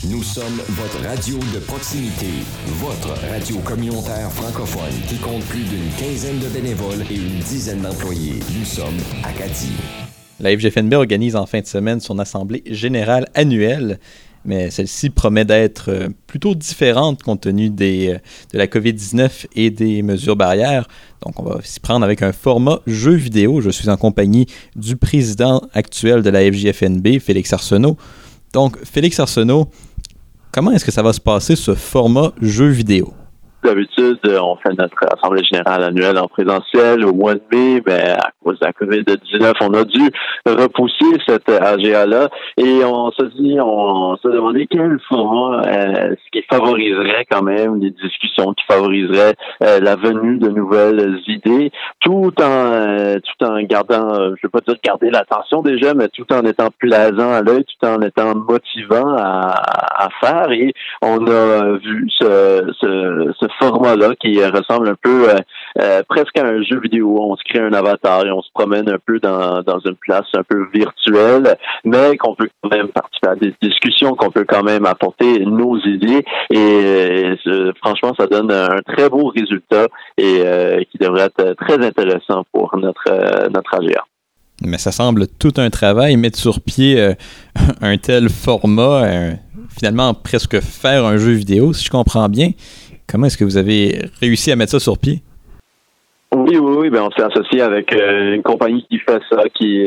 Nous sommes votre radio de proximité, votre radio communautaire francophone qui compte plus d'une quinzaine de bénévoles et une dizaine d'employés. Nous sommes Acadie. La FGFNB organise en fin de semaine son assemblée générale annuelle, mais celle-ci promet d'être plutôt différente compte tenu de la COVID-19 et des mesures barrières. Donc, on va s'y prendre avec un format jeu vidéo. Je suis en compagnie du président actuel de la FGFNB, Félix Arsenault. Donc, Félix Arsenault, comment est-ce que ça va se passer, ce format jeu vidéo? D'habitude, on fait notre assemblée générale annuelle en présentiel au mois de mai, mais à cause de la COVID-19, on a dû repousser cette AGA-là et on s'est demandé quel format ce qui favoriserait quand même les discussions, qui favoriserait la venue de nouvelles idées, tout en gardant, je ne veux pas dire garder l'attention déjà, mais tout en étant plaisant à l'œil, tout en étant motivant à faire. Et on a vu ce format-là qui ressemble un peu presque à un jeu vidéo. On se crée un avatar et on se promène un peu dans une place un peu virtuelle, mais qu'on peut quand même participer à des discussions, qu'on peut quand même apporter nos idées et franchement, ça donne un très beau résultat et qui devrait être très intéressant pour notre AGA. Mais ça semble tout un travail, mettre sur pied un tel format, finalement presque faire un jeu vidéo, si je comprends bien. Comment est-ce que vous avez réussi à mettre ça sur pied? Oui, ben on s'est associé avec une compagnie qui fait ça, qui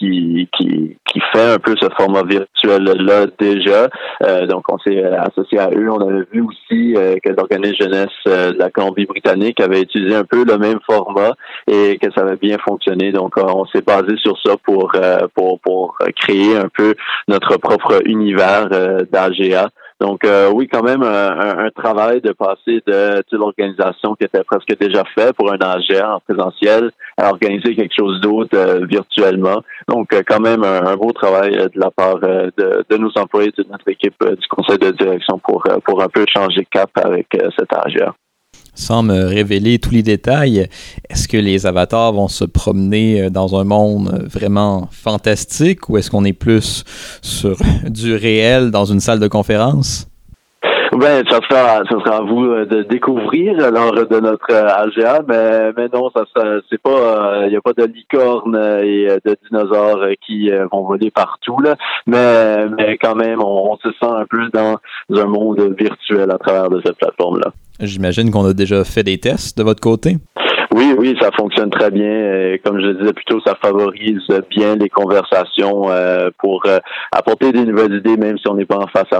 fait un peu ce format virtuel-là déjà. Donc, on s'est associé à eux. On avait vu aussi que l'organisme jeunesse de la Colombie-Britannique avait utilisé un peu le même format et que ça avait bien fonctionné. Donc, on s'est basé sur ça pour créer un peu notre propre univers d'AGA. Donc, oui, quand même, un travail de passer de l'organisation qui était presque déjà fait pour un AGA en présentiel à organiser quelque chose d'autre virtuellement. Donc, quand même, un beau travail de la part de nos employés, de notre équipe du conseil de direction pour un peu changer cap avec cet AGA. Sans me révéler tous les détails, est-ce que les avatars vont se promener dans un monde vraiment fantastique ou est-ce qu'on est plus sur du réel dans une salle de conférence? Ben, ça sera à vous de découvrir lors de notre AGA, mais non, c'est pas, y a pas de licornes et de dinosaures qui vont voler partout là, mais quand même, on se sent un peu dans un monde virtuel à travers de cette plateforme-là. J'imagine qu'on a déjà fait des tests de votre côté. Oui, ça fonctionne très bien. Comme je le disais plus tôt, ça favorise bien les conversations pour apporter des nouvelles idées, même si on n'est pas en face à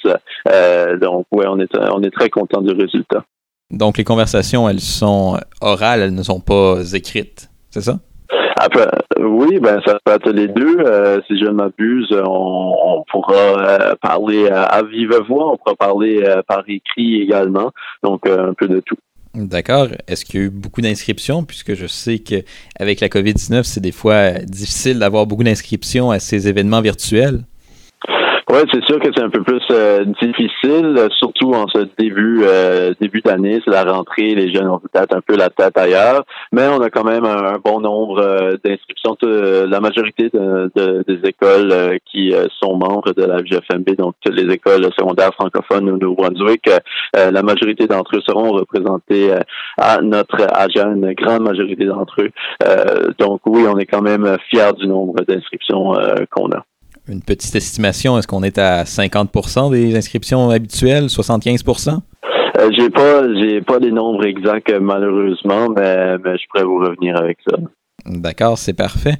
face. Donc, oui, on est très content du résultat. Donc, les conversations, elles sont orales, elles ne sont pas écrites, c'est ça? Après, oui, ben ça peut être les deux. Si je ne m'abuse, on pourra parler à vive voix, on pourra parler par écrit également. Donc, un peu de tout. D'accord. Est-ce qu'il y a eu beaucoup d'inscriptions? Puisque je sais qu'avec la COVID-19, c'est des fois difficile d'avoir beaucoup d'inscriptions à ces événements virtuels. Oui, c'est sûr que c'est un peu plus difficile, surtout en ce début d'année. C'est la rentrée, les jeunes ont peut-être un peu la tête ailleurs, mais on a quand même un bon nombre d'inscriptions. La majorité des écoles qui sont membres de la FGFNB, donc toutes les écoles secondaires francophones au Nouveau-Brunswick, la majorité d'entre eux seront représentés à notre AGA, une grande majorité d'entre eux. Donc oui, on est quand même fiers du nombre d'inscriptions qu'on a. Une petite estimation, est-ce qu'on est à 50% des inscriptions habituelles, 75%? J'ai pas les nombres exacts malheureusement, mais je pourrais vous revenir avec ça. D'accord, c'est parfait.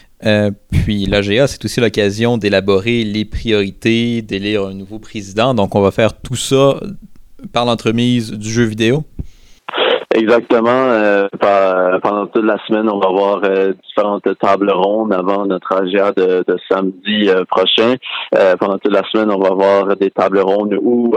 Puis l'AGA, c'est aussi l'occasion d'élaborer les priorités, d'élire un nouveau président. Donc, on va faire tout ça par l'entremise du jeu vidéo. Exactement. Pendant toute la semaine, on va avoir différentes tables rondes avant notre AGA de samedi prochain. Pendant toute la semaine, on va avoir des tables rondes où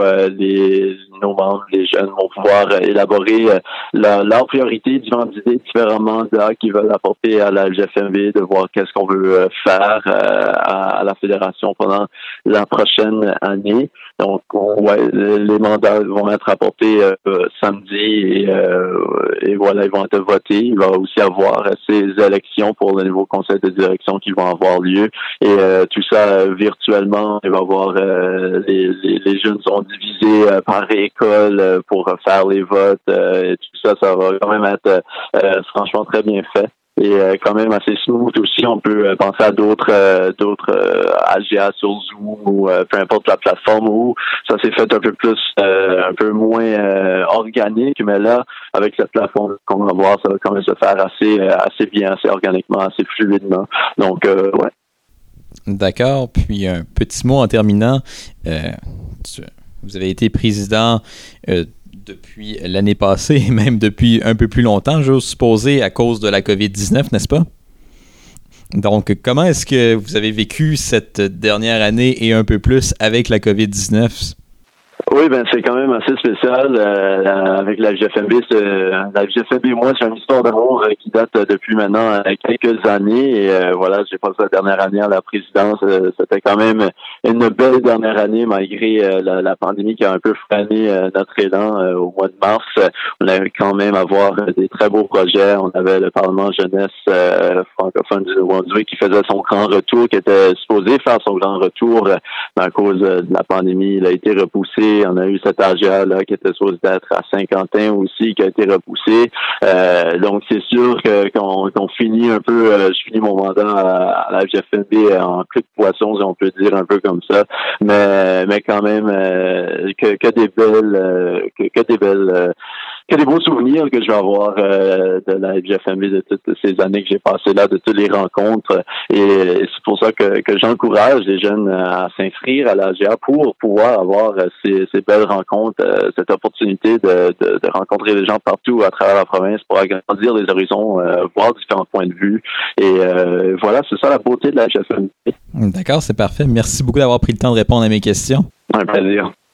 nos membres, les jeunes, vont pouvoir élaborer leurs priorités, différentes idées, différents mandats qu'ils veulent apporter à la FGFNB, de voir qu'est-ce qu'on veut faire à la fédération pendant la prochaine année. Donc, les mandats vont être apportés samedi et voilà, ils vont être votés. Il va aussi avoir ces élections pour le nouveau conseil de direction qui vont avoir lieu et tout ça virtuellement. Il va y avoir les jeunes sont divisés par école pour faire les votes et tout ça. Ça va quand même être franchement très bien fait. Et quand même assez smooth aussi. On peut penser à d'autres AGA sur Zoom ou peu importe la plateforme où ça s'est fait un peu moins organique, mais là, avec cette plateforme qu'on va voir, ça va quand même se faire assez bien, assez organiquement, assez fluidement. Donc, ouais. D'accord. Puis un petit mot en terminant. Vous avez été président depuis l'année passée et même depuis un peu plus longtemps, j'ose supposer, à cause de la COVID-19, n'est-ce pas? Donc, comment est-ce que vous avez vécu cette dernière année et un peu plus avec la COVID-19? Oui, ben c'est quand même assez spécial avec la FGFMB. La FGFMB et moi, c'est une histoire d'amour qui date depuis maintenant quelques années. Et voilà, j'ai passé la dernière année à la présidence. C'était quand même une belle dernière année malgré la pandémie qui a un peu freiné notre élan au mois de mars. On avait quand même avoir des très beaux projets. On avait le Parlement jeunesse francophone du Nouveau-Brunswick qui faisait son grand retour, qui était supposé faire son grand retour, mais à cause de la pandémie, il a été repoussé. On a eu cet AGA-là qui était supposé être à Saint-Quentin aussi, qui a été repoussé. Donc, c'est sûr qu'on finit un peu, je finis mon mandat à la FGFMB en queue de poisson, si on peut dire un peu comme ça. Mais quand même, que des beaux souvenirs que je vais avoir de la FGFMB, de toutes ces années que j'ai passées là, de toutes les rencontres. Et c'est pour ça que j'encourage les jeunes à s'inscrire à l'AGA pour pouvoir avoir ces belles rencontres, cette opportunité de rencontrer les gens partout à travers la province pour agrandir les horizons, voir différents points de vue. Et voilà, c'est ça la beauté de la FGFMB. D'accord, c'est parfait. Merci beaucoup d'avoir pris le temps de répondre à mes questions. Un plaisir.